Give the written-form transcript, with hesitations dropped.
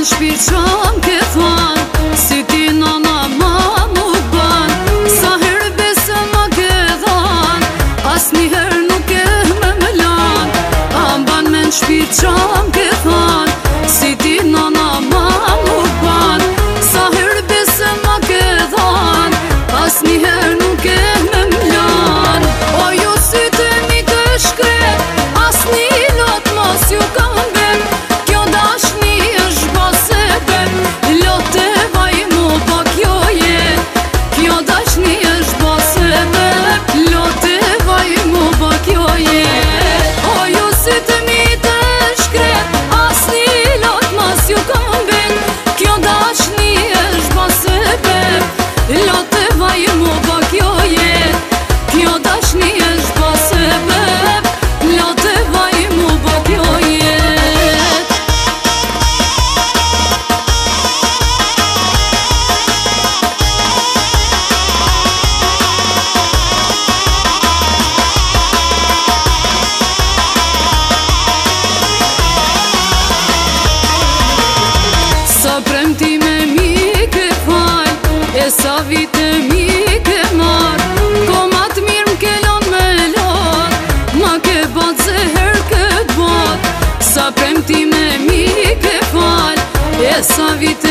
shpirë qam ke than, si ti nana ma mu ban. Sa herë besë ma ke dhan, as njëherë nuk e me më lan. A mban me në shpirë qam ke than, si ti nana ma mu ban. Sa herë besë ma ke dhan, as njëherë nuk e me më lan. O ju sytë mi të shkret, as një lot mos ju kam ven. Kjo dashni është base ben, lote vaj mu pa kjo jet. Kjo dashni është base ben, lote vaj mu pa kjo jet. O ju sytë mi të shkret, as një lot mos ju kam ven. Kjo dashni është base ben, lote vaj mu pa kjo jet. Kjo dashni është base ben, lote vaj mu pa kjo jet. Sa premtime mi ke fal, e sa vite mi ke mar. Komat mirë m'ke lan me lat, ma ke bat zeher këtë bat. Sa premtime mi ke fal, e sa vite